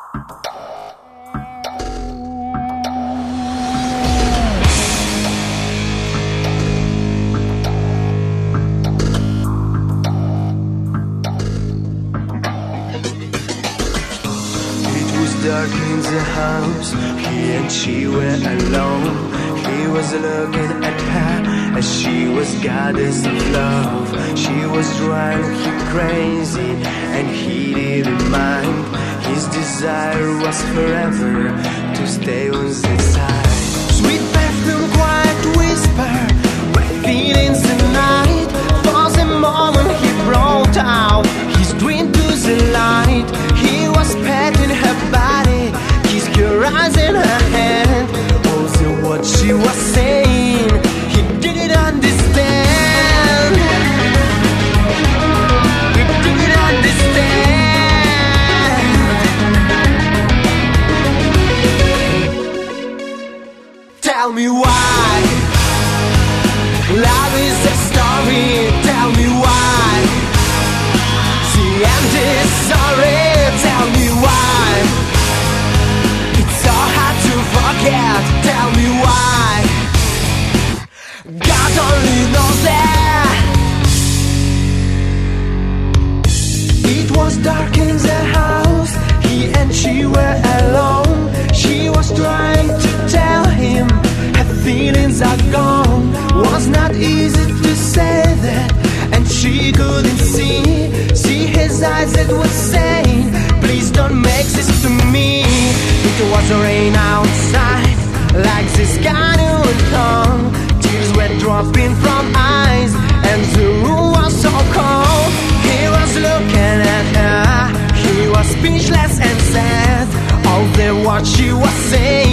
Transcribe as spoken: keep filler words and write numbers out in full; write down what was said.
Dark in the house, he and she were alone. He was looking at her as she was goddess of love. She was driving him crazy and he didn't mind. His desire was forever to stay on his side. Sweet perfume, quiet whisper, bright feelings the night. For the moment he brought out his dream to the light. He was petting her body, kissed her eyes in her hand. Also what she was saying, he didn't understand. He didn't understand. Tell me why love is a story. Tell me why the end is sorry. Tell me why it's so hard to forget. Tell me why God only knows that. It was dark in the house, he and she were alone. She was trying to tell him her feelings are gone. Was not easy to say that, and she couldn't see See his eyes that were saying, please don't make this to me. It was rain outside, like the sky would come. Tears were dropping from eyes, and the room was so cold. He was looking at her, he was speechless and sad. All the what she was saying